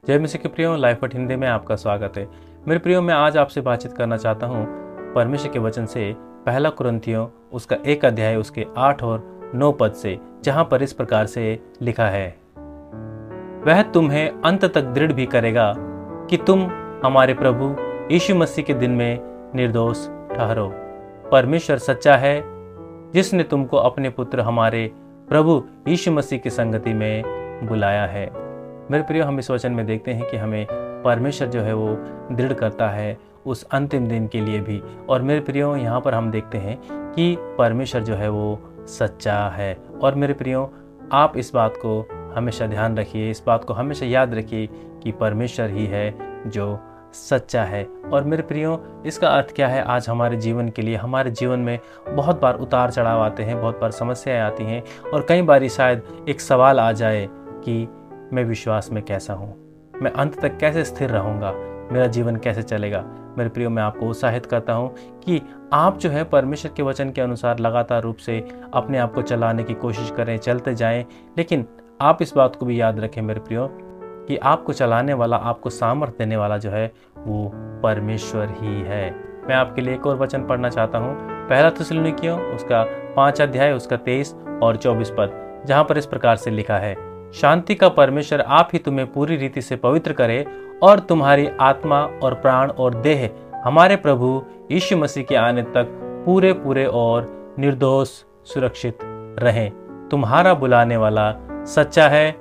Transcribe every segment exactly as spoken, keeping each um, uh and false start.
जय मसीह के प्रियो, लाइफ बट हिंदी में आपका स्वागत है। मेरे प्रियो, मैं आज आपसे बातचीत करना चाहता हूँ परमेश्वर के वचन से, पहला कुरिन्थियों उसका एक अध्याय उसके आठ और नौ पद से, जहाँ पर इस प्रकार से लिखा है, वह तुम्हें अंत तक दृढ़ भी करेगा कि तुम हमारे प्रभु यीशु मसीह के दिन में निर्दोष ठहरो। परमेश्वर सच्चा है, जिसने तुमको अपने पुत्र हमारे प्रभु यीशु मसीह की संगति में बुलाया है। मेरे प्रियो, हम इस वचन में देखते हैं कि हमें परमेश्वर जो है वो दृढ़ करता है उस अंतिम दिन के लिए भी। और मेरे प्रियो, यहाँ पर हम देखते हैं कि परमेश्वर जो है वो सच्चा है। और मेरे प्रियो, आप इस बात को हमेशा ध्यान रखिए, इस बात को हमेशा याद रखिए कि परमेश्वर ही है जो सच्चा है। और मेरे प्रियो, इसका अर्थ क्या है आज हमारे जीवन के लिए? हमारे जीवन में बहुत बार उतार चढ़ाव आते हैं, बहुत बार समस्याएं आती हैं, और कई बार शायद एक सवाल आ जाए कि मैं विश्वास में कैसा हूँ, मैं अंत तक कैसे स्थिर रहूँगा, मेरा जीवन कैसे चलेगा। मेरे प्रियो, मैं आपको उत्साहित करता हूँ कि आप जो है परमेश्वर के वचन के अनुसार लगातार रूप से अपने आप को चलाने की कोशिश करें, चलते जाएं। लेकिन आप इस बात को भी याद रखें मेरे प्रियो कि आपको चलाने वाला, आपको सामर्थ्य देने वाला जो है वो परमेश्वर ही है। मैं आपके लिए एक और वचन पढ़ना चाहता हूँ, पहला थिस्सलुनीकियों उसका पाँच अध्याय उसका तेईस और चौबीस पद, जहाँ पर इस प्रकार से लिखा है, शांति का परमेश्वर आप ही तुम्हें पूरी रीति से पवित्र करे और तुम्हारी आत्मा और प्राण और देह हमारे प्रभु यीशु मसीह के आने तक पूरे पूरे और निर्दोष सुरक्षित रहें। तुम्हारा बुलाने वाला सच्चा है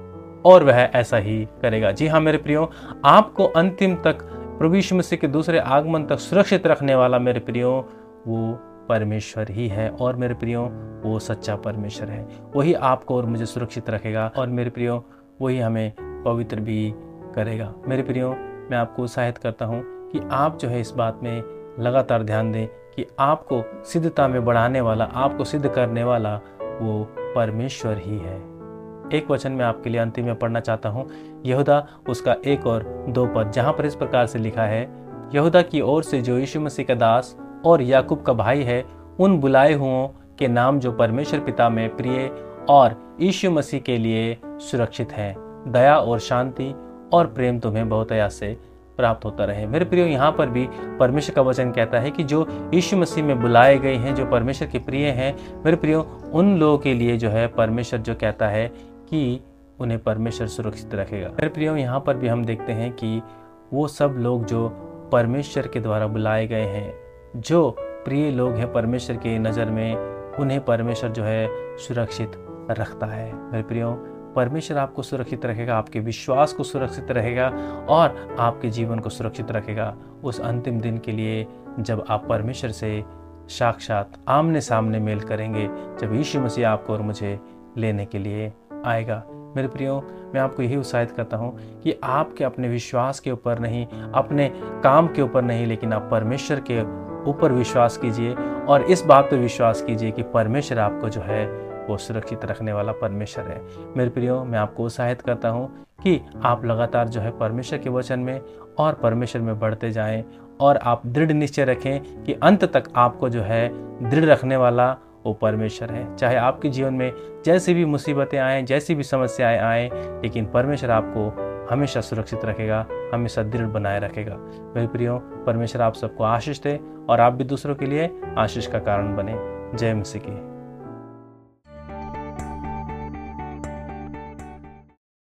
और वह ऐसा ही करेगा। जी हाँ मेरे प्रियो, आपको अंतिम तक प्रभु यीशु मसीह के दूसरे आगमन तक सुरक्षित रखने वाला मेरे प्रियो वो परमेश्वर ही है। और मेरे प्रियो, वो सच्चा परमेश्वर है, वही आपको और मुझे सुरक्षित रखेगा। और मेरे प्रियो, वही हमें पवित्र भी करेगा। मेरे प्रियो, मैं आपको उत्साहित करता हूँ कि आप जो है इस बात में लगातार ध्यान दें कि आपको सिद्धता में बढ़ाने वाला, आपको सिद्ध करने वाला वो परमेश्वर ही है। एक वचन मैं आपके लिए अंतिम में पढ़ना चाहता हूँ, यहूदा उसका एक और दो पद, जहाँ पर इस प्रकार से लिखा है, यहूदा की ओर से जो यीशु मसीह का दास और याकूब का भाई है, उन बुलाए हुओं के नाम जो परमेश्वर पिता में प्रिय और यीशु मसीह के लिए सुरक्षित हैं, दया और शांति और प्रेम तुम्हें बहुतायत से प्राप्त होता रहे। मेरे प्रियो, यहाँ पर भी परमेश्वर का वचन कहता है कि जो यीशु मसीह में बुलाए गए हैं, जो परमेश्वर के प्रिय हैं, मेरे प्रियो, उन लोगों के लिए जो है परमेश्वर जो कहता है कि उन्हें परमेश्वर सुरक्षित रखेगा। मेरे प्रियो, यहाँ पर भी हम देखते हैं कि वो सब लोग जो परमेश्वर के द्वारा बुलाए गए हैं, जो प्रिय लोग हैं परमेश्वर की नज़र में, उन्हें परमेश्वर जो है सुरक्षित रखता है। मेरे प्रियो, परमेश्वर आपको सुरक्षित रखेगा, आपके विश्वास को सुरक्षित रहेगा और आपके जीवन को सुरक्षित रखेगा उस अंतिम दिन के लिए, जब आप परमेश्वर से साक्षात आमने सामने मेल करेंगे, जब यीशु मसीह आपको और मुझे लेने के लिए आएगा। मेरे प्रियो, मैं आपको यही उत्साहित करता हूँ कि आपके अपने विश्वास के ऊपर नहीं, अपने काम के ऊपर नहीं, लेकिन आप परमेश्वर के ऊपर विश्वास कीजिए और इस बात पर विश्वास कीजिए कि परमेश्वर आपको जो है वो सुरक्षित रखने वाला परमेश्वर है। मेरे प्रियो, मैं आपको उत्साहित करता हूँ कि आप लगातार जो है परमेश्वर के वचन में और परमेश्वर में बढ़ते जाएं और आप दृढ़ निश्चय रखें कि अंत तक आपको जो है दृढ़ रखने वाला वो परमेश्वर है। चाहे आपके जीवन में जैसी भी मुसीबतें आएँ, जैसी भी समस्याएं आएँ, लेकिन परमेश्वर आपको हमेशा सुरक्षित रखेगा, हमेशा दृढ़ बनाए रखेगा। मेरे प्रियो, परमेश्वर आप सबको आशीष दे और आप भी दूसरों के लिए आशीष का कारण बने। जय मसीह की।